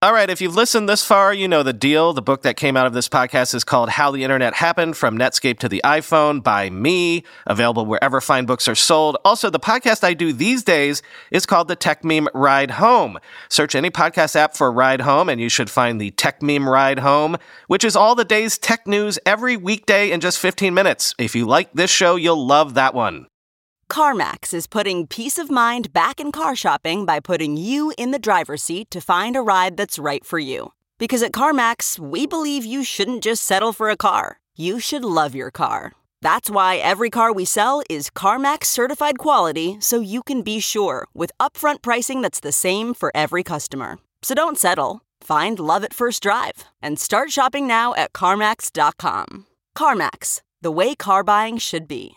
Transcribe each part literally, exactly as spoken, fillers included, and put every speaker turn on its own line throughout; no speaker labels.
All right, if you've listened this far, you know the deal. The book that came out of this podcast is called How the Internet Happened, From Netscape to the iPhone by me, available wherever fine books are sold. Also, the podcast I do these days is called the Tech Meme Ride Home. Search any podcast app for Ride Home, and you should find the Tech Meme Ride Home, which is all the day's tech news every weekday in just fifteen minutes. If you like this show, you'll love that one.
CarMax is putting peace of mind back in car shopping by putting you in the driver's seat to find a ride that's right for you. Because at CarMax, we believe you shouldn't just settle for a car. You should love your car. That's why every car we sell is CarMax certified quality, so you can be sure with upfront pricing that's the same for every customer. So don't settle. Find love at first drive and start shopping now at CarMax dot com. CarMax, the way car buying should be.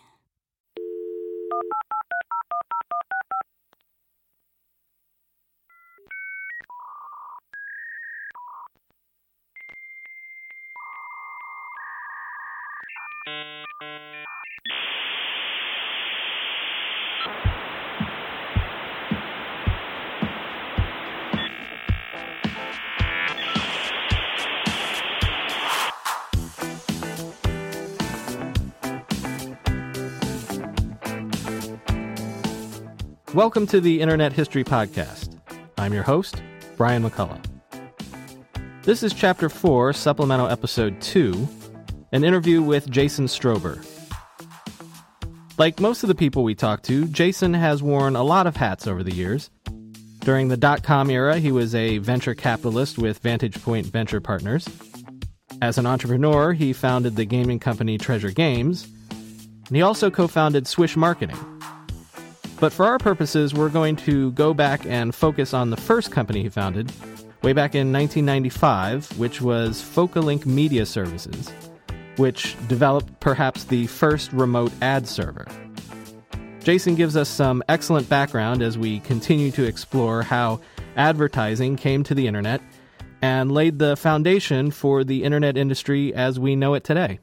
Welcome to the Internet History Podcast. I'm your host, Brian McCullough. This is Chapter four, Supplemental Episode two, an interview with Jason Strober. Like most of the people we talk to, Jason has worn a lot of hats over the years. During the dot-com era, he was a venture capitalist with Vantage Point Venture Partners. As an entrepreneur, he founded the gaming company Treasure Games, and he also co-founded Swish Marketing. But for our purposes, we're going to go back and focus on the first company he founded, way back in nineteen ninety-five, which was Focalink Media Services, which developed perhaps the first remote ad server. Jason gives us some excellent background as we continue to explore how advertising came to the internet and laid the foundation for the internet industry as we know it today.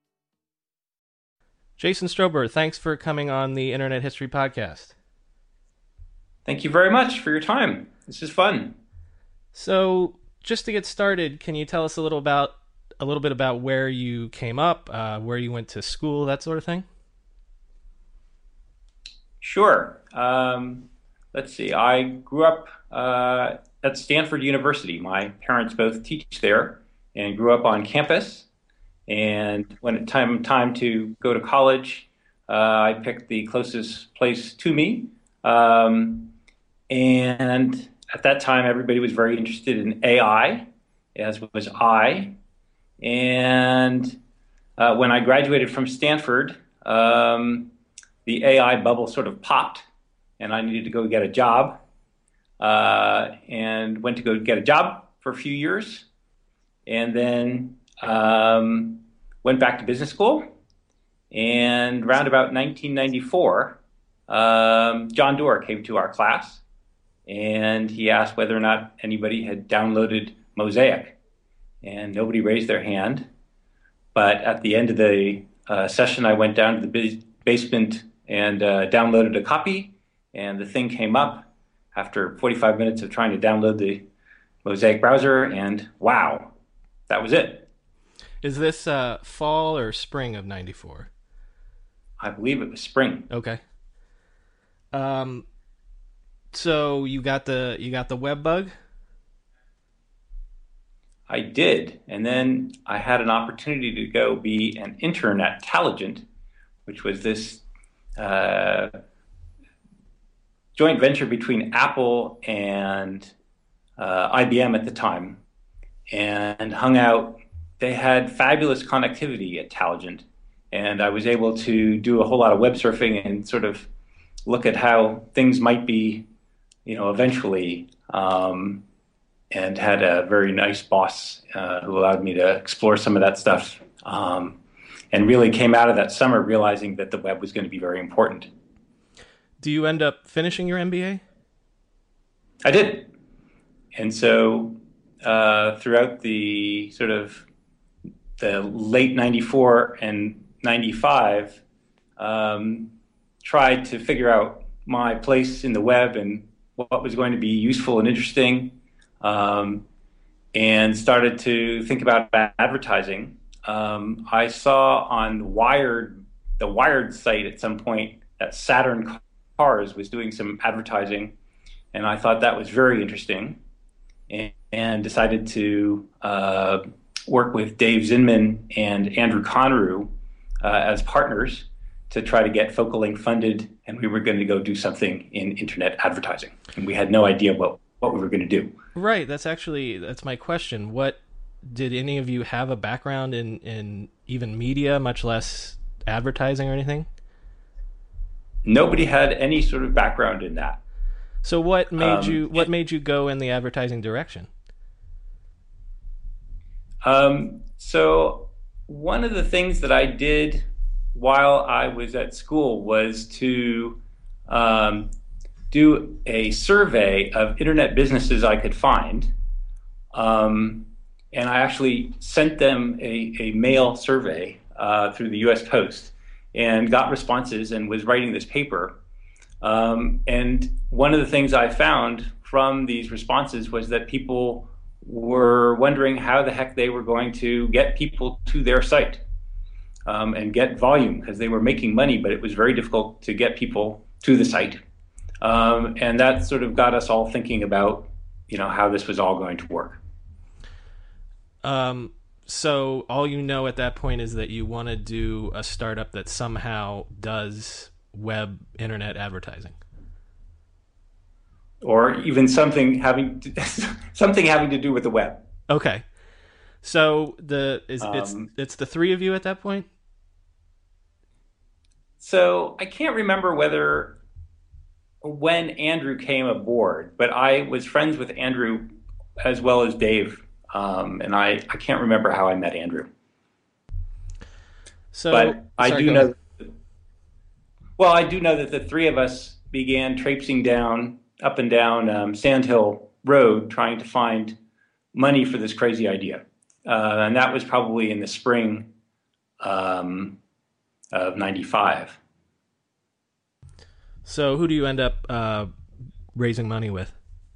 Jason Strober, thanks for coming on the Internet History Podcast.
Thank you very much for your time. This is fun.
So, just to get started, can you tell us a little about a little bit about where you came up, uh, where you went to school, that sort of thing?
Sure. Um, let's see. I grew up uh, at Stanford University. My parents both teach there and grew up on campus. And when it time time to go to college, uh, I picked the closest place to me. Um, and at that time, everybody was very interested in A I, as was I. And uh, when I graduated from Stanford, um, the A I bubble sort of popped, and I needed to go get a job. Uh, and went to go get a job for a few years, and then Um, went back to business school, and around about nineteen ninety-four, um, John Doerr came to our class, and he asked whether or not anybody had downloaded Mosaic, and nobody raised their hand. But at the end of the uh, session, I went down to the basement and uh, downloaded a copy, and the thing came up after forty-five minutes of trying to download the Mosaic browser, and wow, that was it.
Is this uh, fall or spring of ninety-four?
I believe it was spring.
Okay. Um, so you got the you got the web bug?
I did, and then I had an opportunity to go be an Internet-talligent, which was this uh, joint venture between Apple and uh, I B M at the time, and hung out. They had fabulous connectivity at Talligent, and I was able to do a whole lot of web surfing and sort of look at how things might be, you know, eventually, um, and had a very nice boss uh, who allowed me to explore some of that stuff, um, and really came out of that summer realizing that the web was going to be very important.
Do you end up finishing your M B A?
I did. And so uh, throughout the sort of the late ninety-four and ninety-five, um, tried to figure out my place in the web and what was going to be useful and interesting. Um, and started to think about advertising. Um, I saw on Wired, the Wired site at some point, that Saturn Cars was doing some advertising, and I thought that was very interesting, and, and decided to uh, work with Dave Zinman and Andrew Conru uh, as partners to try to get FocalLink funded, and we were going to go do something in internet advertising, and we had no idea what, what we were going to do.
Right. That's actually, that's my question. What, did any of you have a background in, in even media, much less advertising or anything?
Nobody had any sort of background in that.
So what made
Um,
you, what
it-
made you go in the advertising direction?
Um, so one of the things that I did while I was at school was to um, do a survey of internet businesses I could find. Um, and I actually sent them a, a mail survey uh, through the U S Post and got responses and was writing this paper. Um, and one of the things I found from these responses was that people were wondering how the heck they were going to get people to their site um, and get volume, because they were making money, but it was very difficult to get people to the site. Um, and that sort of got us all thinking about, you know, how this was all going to work.
Um, so all you know at that point is that you want to do a startup that somehow does web internet advertising.
Or even something having to, something having to do with the web.
Okay. So the is it's
Um,
it's the three of you at that point?
So I can't remember whether when Andrew came aboard, but I was friends with Andrew as well as Dave, um, and I, I can't remember how I met Andrew.
So
But I
sorry,
do
go
know.
ahead.
Well, I do know that the three of us began traipsing down up and down um, Sand Hill Road trying to find money for this crazy idea, uh, and that was probably in the spring um, of ninety-five.
So who do you end up uh, raising money with?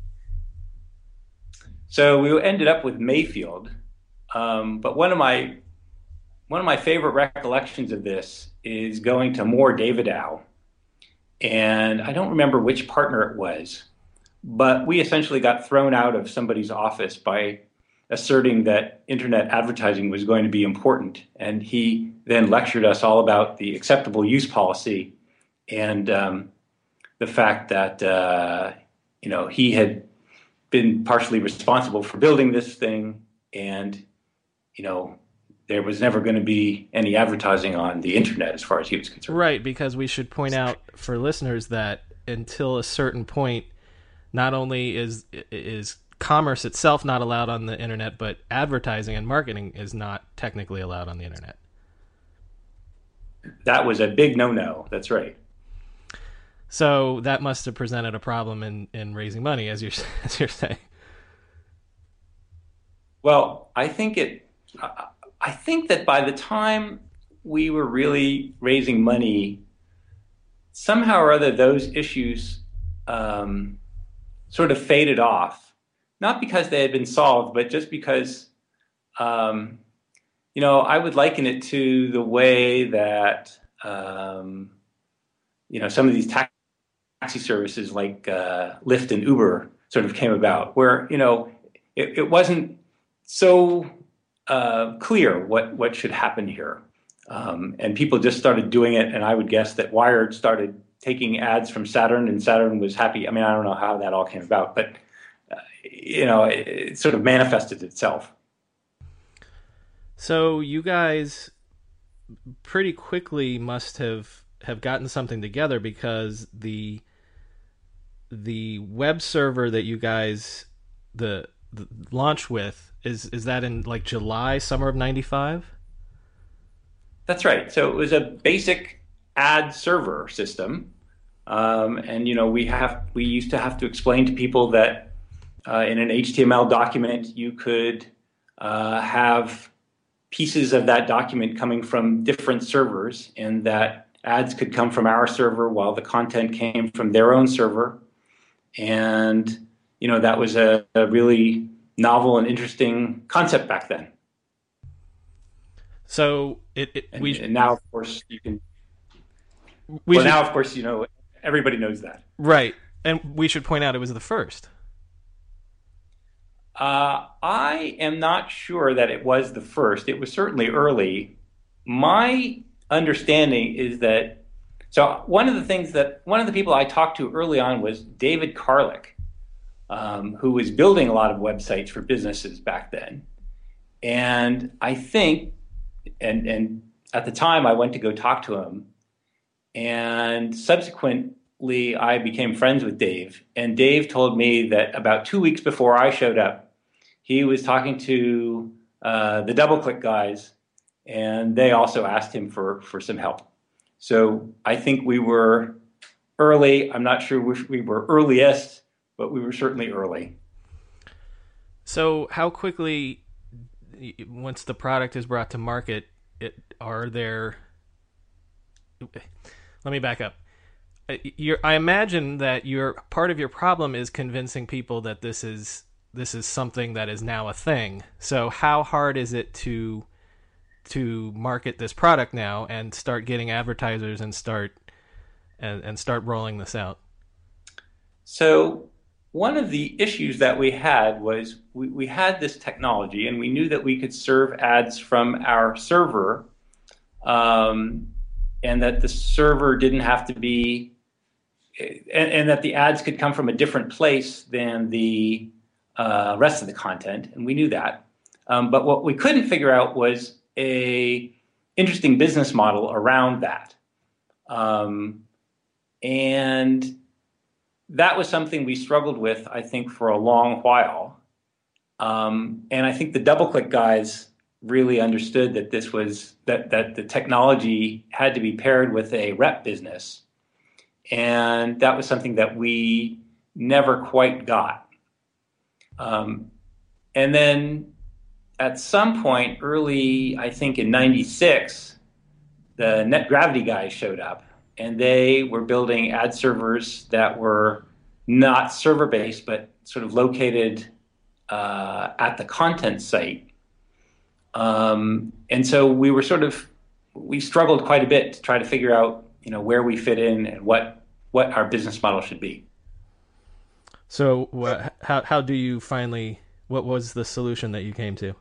So we ended up with Mayfield, um, but one of my one of my favorite recollections of this is going to Moore Davidow, and I don't remember which partner it was, but we essentially got thrown out of somebody's office by asserting that internet advertising was going to be important, and he then lectured us all about the acceptable use policy and um, the fact that uh, you know he had been partially responsible for building this thing, and you know there was never going to be any advertising on the internet as far as he was concerned.
Right, because we should point out for listeners that until a certain point, not only is is commerce itself not allowed on the internet, but advertising and marketing is not technically allowed on the internet.
That was a big no-no. That's right.
So that must have presented a problem in, in raising money, as you're as you're saying.
Well, I think it. I think that by the time we were really raising money, somehow or other those issues um, sort of faded off. Not because they had been solved, but just because, um, you know, I would liken it to the way that, um, you know, some of these tax taxi services like uh, Lyft and Uber sort of came about, where, you know, it, it wasn't so uh, clear what, what should happen here. Um, and people just started doing it, and I would guess that Wired started taking ads from Saturn, and Saturn was happy. I mean, I don't know how that all came about, but, uh, you know, it, it sort of manifested itself.
So you guys pretty quickly must have, have gotten something together, because the the web server that you guys the, the launch with is is that in like July, summer of ninety-five?
That's right. So it was a basic ad server system, um, and you know we have we used to have to explain to people that uh, in an H T M L document you could uh, have pieces of that document coming from different servers, and that ads could come from our server while the content came from their own server. And, you know, that was a, a really novel and interesting concept back then.
So it, it
And,
we
and now, of course, you can.
we
well,
should,
now, of course, you know everybody knows that.
right, and we should point out it was the first.
Uh, I am not sure that it was the first. It was certainly early. My understanding is that, so one of the things that, one of the people I talked to early on was David Karlik, um, who was building a lot of websites for businesses back then. And I think, and, and at the time I went to go talk to him, and subsequently I became friends with Dave. And Dave told me that about two weeks before I showed up, he was talking to uh, the DoubleClick guys, and they also asked him for, for some help. So I think we were early. I'm not sure we were earliest, but we were certainly early.
So how quickly, once the product is brought to market, it, are there... Let me back up. You're, I imagine that your part of your problem is convincing people that this is this is something that is now a thing. So how hard is it to to market this product now and start getting advertisers and start and, and start rolling this out?
So one of the issues that we had was we, we had this technology, and we knew that we could serve ads from our server, um, and that the server didn't have to be, and, and that the ads could come from a different place than the uh, rest of the content, and we knew that. Um, but what we couldn't figure out was a interesting business model around that. Um, and that was something we struggled with, I think, for a long while. Um, and I think the DoubleClick guys really understood that this was, that, that the technology had to be paired with a rep business. And that was something that we never quite got. Um, and then at some point early, I think in ninety-six, the NetGravity guys showed up, and they were building ad servers that were not server-based, but sort of located uh, at the content site. Um, and so we were sort of, we struggled quite a bit to try to figure out, you know, where we fit in and what, what our business model should be.
So what, how, how do you finally, what was the solution that you came to?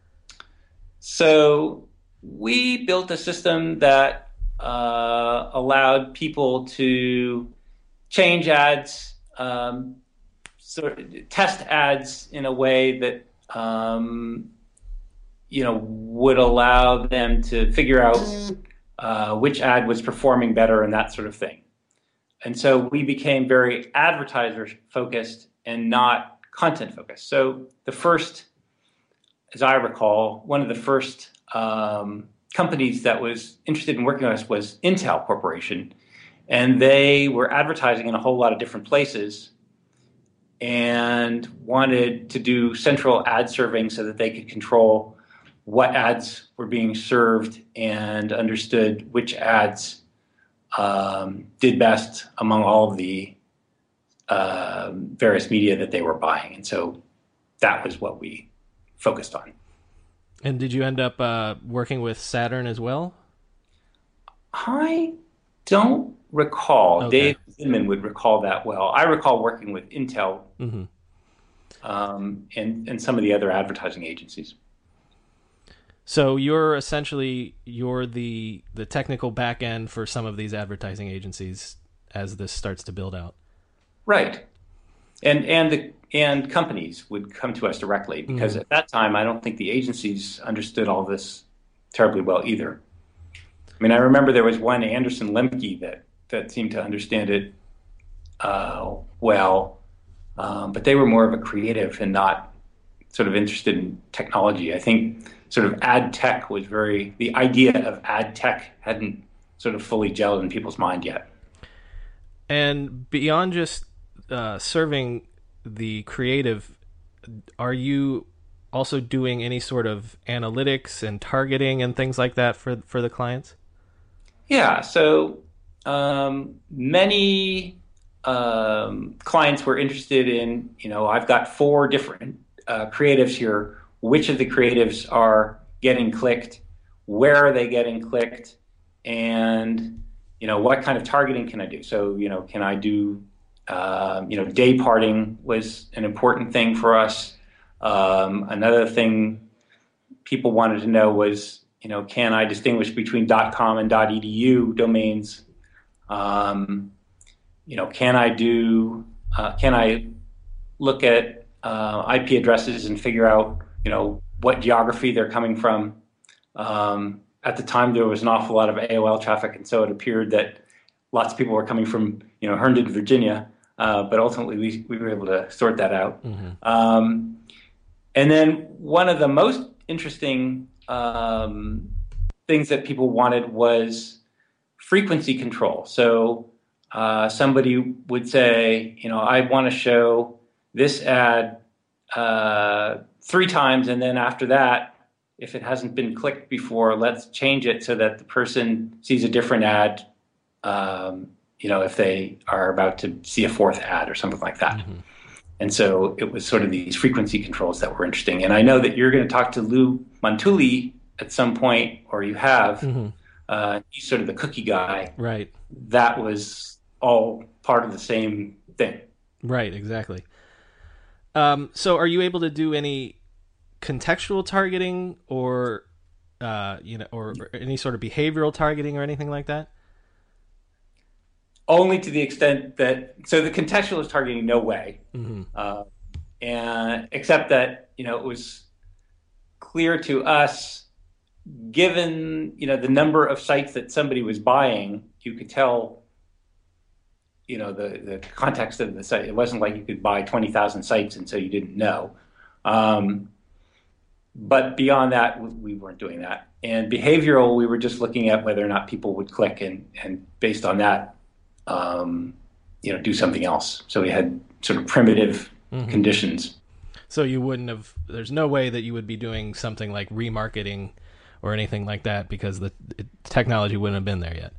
So we built a system that uh, allowed people to change ads, um, sort of test ads in a way that um, you know would allow them to figure out uh, which ad was performing better and that sort of thing. And so we became very advertiser focused and not content focused. So the first, as I recall, one of the first um, companies that was interested in working with us was Intel Corporation. And they were advertising in a whole lot of different places and wanted to do central ad serving so that they could control what ads were being served and understood which ads um, did best among all of the uh, various media that they were buying. And so that was what we focused on.
And did you end up uh, working with Saturn as well?
I don't recall.
Okay.
Dave Zinman would recall that well. I recall working with Intel
Mm-hmm.
um, and, and some of the other advertising agencies.
So you're essentially, you're the the technical back end for some of these advertising agencies as this starts to build out.
Right. And and the and companies would come to us directly because mm-hmm. at that time I don't think the agencies understood all this terribly well either. I mean, I remember there was one Anderson Lemke that, that seemed to understand it uh, well, um, but they were more of a creative and not sort of interested in technology. I think sort of ad tech was very, the idea of ad tech hadn't sort of fully gelled in people's mind yet.
And beyond just uh, serving the creative, are you also doing any sort of analytics and targeting and things like that for for the clients?
Yeah, so um, many um, clients were interested in, you know, I've got four different uh, creatives here, which of the creatives are getting clicked, where are they getting clicked, and, you know, what kind of targeting can I do? So, you know, can I do, uh, you know, day parting was an important thing for us. Um, another thing people wanted to know was, you know, can I distinguish between .com and .edu domains? Um, you know, can I do, uh, can I look at uh, I P addresses and figure out, you know, what geography they're coming from? Um, at the time, there was an awful lot of A O L traffic, and so it appeared that lots of people were coming from, you know, Herndon, Virginia. Uh, but ultimately, we we were able to sort that out. Mm-hmm. Um, and then one of the most interesting um, things that people wanted was frequency control. So uh, somebody would say, you know, I want to show this ad uh, three times, and then after that, if it hasn't been clicked before, let's change it so that the person sees a different ad, um, you know, if they are about to see a fourth ad or something like that. Mm-hmm. And so it was sort of these frequency controls that were interesting. And I know that you're going to talk to Lou Montulli at some point, or you have. Mm-hmm. Uh, he's sort of the cookie guy.
Right.
That was all part of the same thing.
Right, exactly. Um, so are you able to do any contextual targeting or, uh, you know, or, or any sort of behavioral targeting or anything like that?
Only to the extent that, so the contextual is targeting, no way. Mm-hmm. Uh, and except that, you know, it was clear to us, given, you know, the number of sites that somebody was buying, you could tell, you know, the, the context of the site. It wasn't like you could buy twenty thousand sites and so you didn't know. Um, but beyond that, we weren't doing that. And behavioral, we were just looking at whether or not people would click, and, and based on that, um, you know, do something else. So we had sort of primitive mm-hmm. conditions.
So you wouldn't have, there's no way that you would be doing something like remarketing or anything like that because the, the technology wouldn't have been there yet.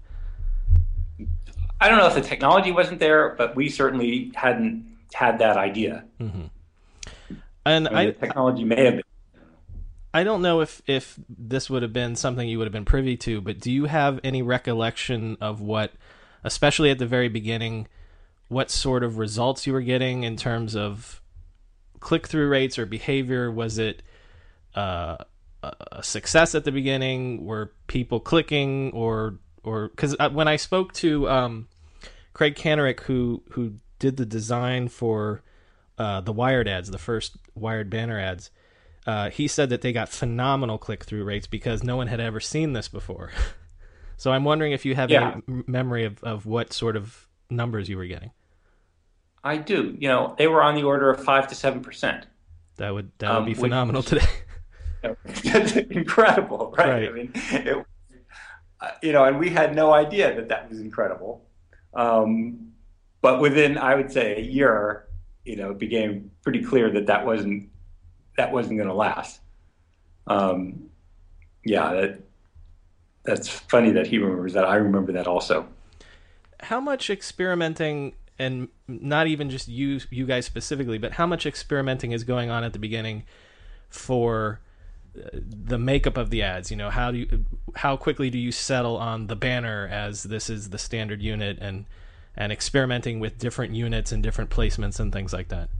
I don't know if the technology wasn't there, but we certainly hadn't had that idea.
Mm-hmm. And
I mean,
I,
the technology may have been.
I don't know if, if this would have been something you would have been privy to, but do you have any recollection of what, especially at the very beginning, what sort of results you were getting in terms of click-through rates or behavior? Was it uh, a success at the beginning? Were people clicking, or or because when I spoke to um, Craig Canerick, who who did the design for uh, the Wired ads, the first Wired banner ads, uh, he said that they got phenomenal click-through rates because no one had ever seen this before. So I'm wondering if you have yeah. any memory of, of what sort of numbers you were getting.
I do. You know, they were on the order of five to seven percent.
That would that would um, be phenomenal which, today.
You know, that's incredible, right?
right?
I mean, it, you know, and we had no idea that that was incredible. Um, but within, I would say, a year, you know, it became pretty clear that that wasn't that wasn't going to last. Um, yeah, that. That's funny that he remembers that. I remember that also.
How much experimenting, and not even just you you guys specifically, but how much experimenting is going on at the beginning for the makeup of the ads? You know, how do you, how quickly do you settle on the banner as this is the standard unit, and and experimenting with different units and different placements and things like that?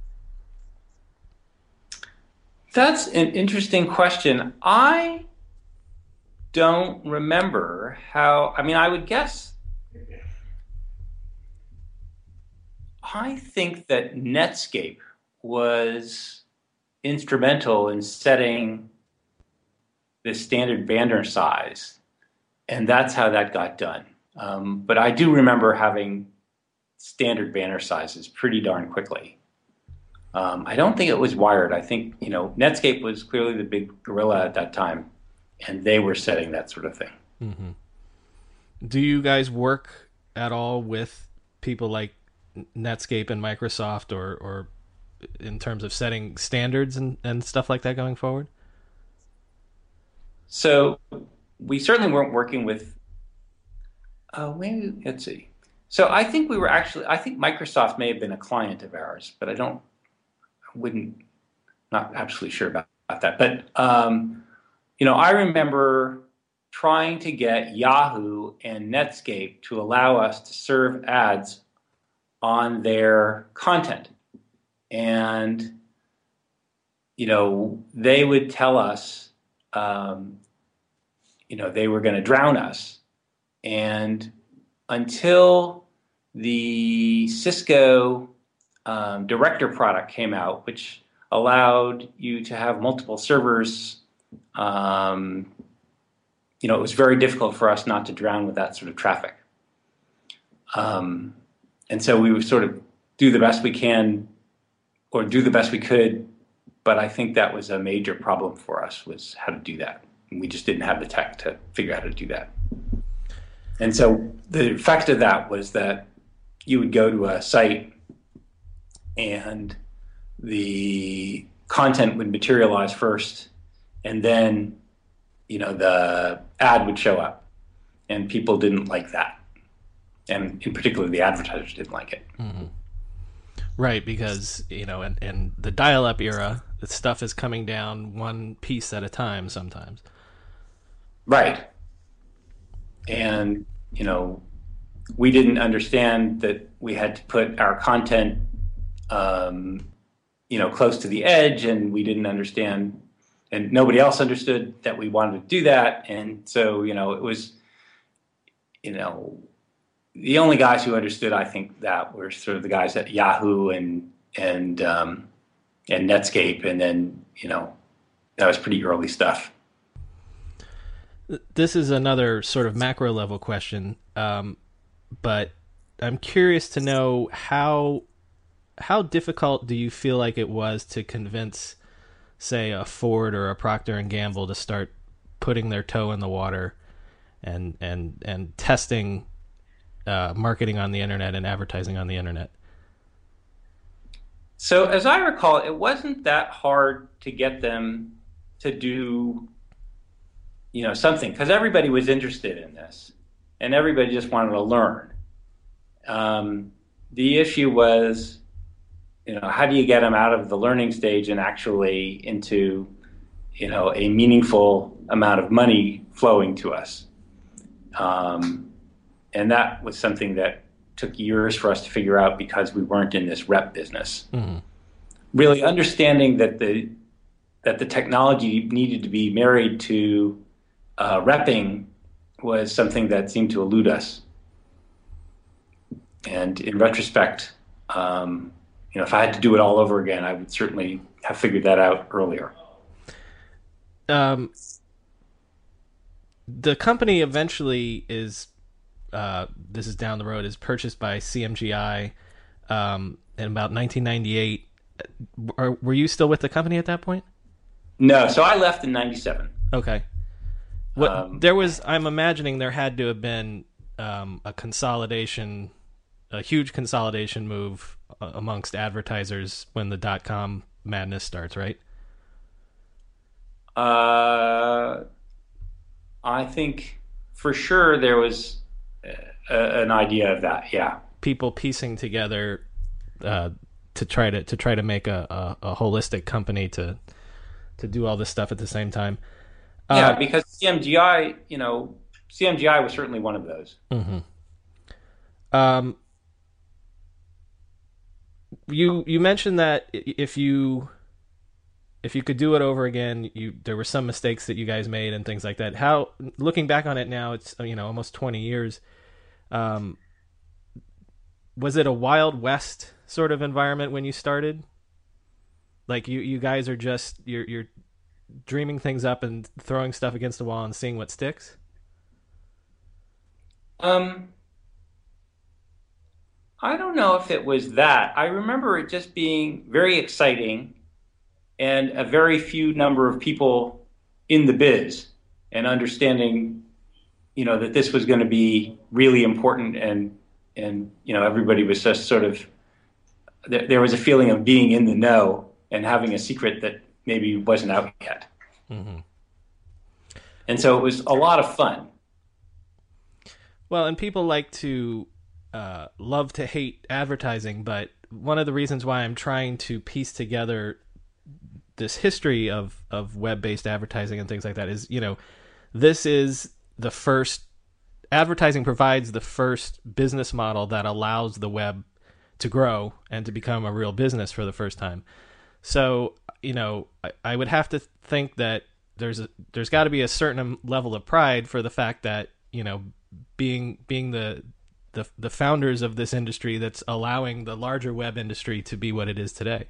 That's an interesting question. I don't remember how, I mean, I would guess, I think that Netscape was instrumental in setting the standard banner size, and that's how that got done. Um, but I do remember having standard banner sizes pretty darn quickly. Um, I don't think it was Wired. I think, you know, Netscape was clearly the big gorilla at that time, and they were setting that sort of thing.
Mm-hmm. Do you guys work at all with people like Netscape and Microsoft, or, or in terms of setting standards and, and stuff like that going forward?
So we certainly weren't working with, uh, maybe, let's see. So I think we were actually, I think Microsoft may have been a client of ours, but I don't, I wouldn't, not absolutely sure about, about that. But, um, you know, I remember trying to get Yahoo and Netscape to allow us to serve ads on their content. And, you know, they would tell us, um, you know, they were going to drown us. And until the Cisco um, Director product came out, which allowed you to have multiple servers, um, you know, it was very difficult for us not to drown with that sort of traffic. Um, and so we would sort of do the best we can, or do the best we could, but I think that was a major problem for us, was how to do that. And we just didn't have the tech to figure out how to do that. And so the effect of that was that you would go to a site and the content would materialize first, and then, you know, the ad would show up, and people didn't like that. And in particular, the advertisers didn't like it.
Mm-hmm. Right, because, you know, in, in the dial-up era, the stuff is coming down one piece at a time sometimes.
Right. And, you know, we didn't understand that we had to put our content, um, you know, close to the edge, and we didn't understand, and nobody else understood that we wanted to do that. And so, you know, it was, you know, the only guys who understood, I think, that were sort of the guys at Yahoo and and um, and Netscape, and then, you know, that was pretty early stuff.
This is another sort of macro level question, um, but I'm curious to know how how difficult do you feel like it was to convince, say, a Ford or a Procter and Gamble to start putting their toe in the water and and and testing uh, marketing on the internet and advertising on the internet?
So as I recall, it wasn't that hard to get them to do, you know, something, because everybody was interested in this and everybody just wanted to learn. Um, the issue was, you know, how do you get them out of the learning stage and actually into, you know, a meaningful amount of money flowing to us? Um, and that was something that took years for us to figure out, because we weren't in this rep business. Mm-hmm. Really understanding that the that the technology needed to be married to uh, repping was something that seemed to elude us. And in retrospect, um, you know, if I had to do it all over again, I would certainly have figured that out earlier.
Um, the company eventually is, uh, this is down the road, is purchased by C M G I um, in about nineteen ninety-eight. Are, were you still with the company at that point?
No, so I left in ninety-seven.
Okay. What
Um,
there was, I'm imagining there had to have been um, a consolidation, a huge consolidation move amongst advertisers when the dot-com madness starts, right?
Uh, I think for sure there was a, an idea of that. Yeah,
people piecing together uh, to try to to try to make a, a, a holistic company to to do all this stuff at the same time. Uh,
yeah, because C M G I, you know, C M G I was certainly one of those.
Mm-hmm. Um, you you mentioned that if you if you could do it over again, you there were some mistakes that you guys made and things like that. How, looking back on it now, it's, you know, almost twenty years. Um, was it a Wild West sort of environment when you started? Like you, you guys are just you're you're dreaming things up and throwing stuff against the wall and seeing what sticks?
Um, I don't know if it was that. I remember it just being very exciting, and a very few number of people in the biz, and understanding, you know, that this was going to be really important, and and you know, everybody was just sort of, there, there was a feeling of being in the know and having a secret that maybe wasn't out yet. Mm-hmm. And so it was a lot of fun.
Well, and people like to uh, love to hate advertising, but one of the reasons why I'm trying to piece together this history of of web-based advertising and things like that is, you know, this is the first advertising provides the first business model that allows the web to grow and to become a real business for the first time. So, you know, I, I would have to think that there's a, there's got to be a certain level of pride for the fact that, you know, being being the the the founders of this industry that's allowing the larger web industry to be what it is today.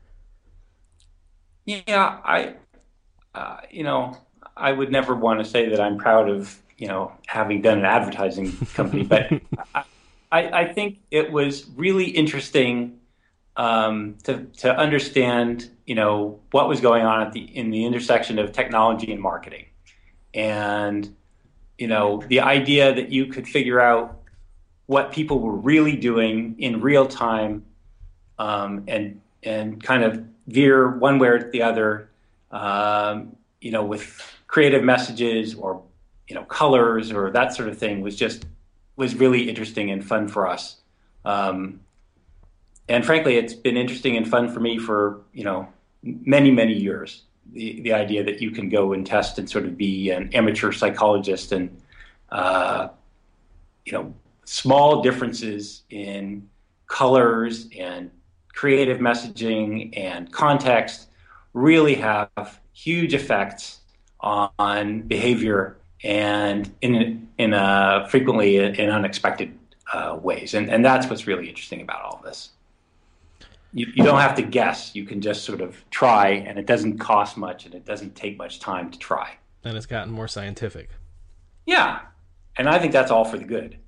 Yeah, I, uh, you know, I would never want to say that I'm proud of, you know, having done an advertising company, but I, I think it was really interesting um, to to understand, you know, what was going on at the in the intersection of technology and marketing, and you know, the idea that you could figure out what people were really doing in real time, um, and and kind of veer one way or the other, um, you know, with creative messages or, you know, colors or that sort of thing was just was really interesting and fun for us. Um, and frankly, it's been interesting and fun for me for, you know, many, many years. The the idea that you can go and test and sort of be an amateur psychologist and, uh, you know, small differences in colors and creative messaging and context really have huge effects on behavior and in in uh, frequently in unexpected uh, ways. And, and that's what's really interesting about all of this. You, you don't have to guess. You can just sort of try, and it doesn't cost much, and it doesn't take much time to try.
And it's gotten more scientific.
Yeah, and I think that's all for the good.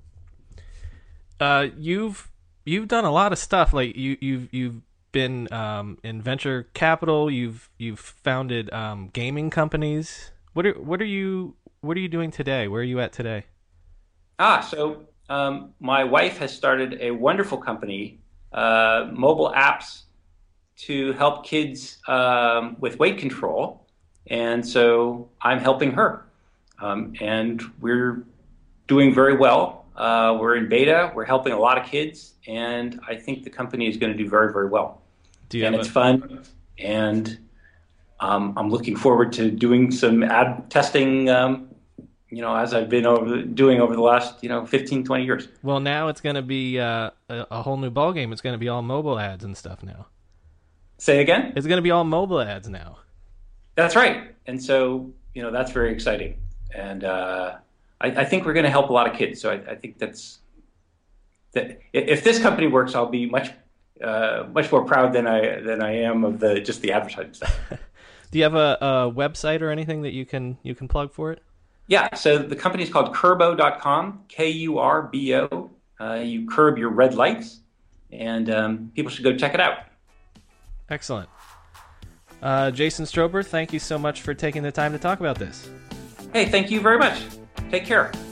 Uh, you've you've done a lot of stuff. Like you you've you've been um, in venture capital. You've you've founded um, gaming companies. What are what are you what are you doing today? Where are you at today?
Ah, so um, my wife has started a wonderful company, uh, mobile apps to help kids um, with weight control, and so I'm helping her, um, and we're doing very well. Uh, we're in beta. We're helping a lot of kids, and I think the company is going to do very, very well.
Do you
and
have
it's
a-
fun, and um, I'm looking forward to doing some ad testing, um, you know, as I've been over doing over the last, you know, fifteen, twenty years.
Well, now it's going to be uh, a, a whole new ballgame. It's going to be all mobile ads and stuff now.
Say again?
It's going to be all mobile ads now.
That's right. And so, you know, that's very exciting. And uh, I, I think we're going to help a lot of kids. So I, I think that's that. If this company works, I'll be much, uh, much more proud than I than I am of the just the advertising stuff.
Do you have a, a website or anything that you can you can plug for it?
Yeah. So the company is called Kurbo dot com. K U R B O. Uh, you curb your red lights, and um, people should go check it out.
Excellent. Uh, Jason Strober, thank you so much for taking the time to talk about this.
Hey, thank you very much. Take care.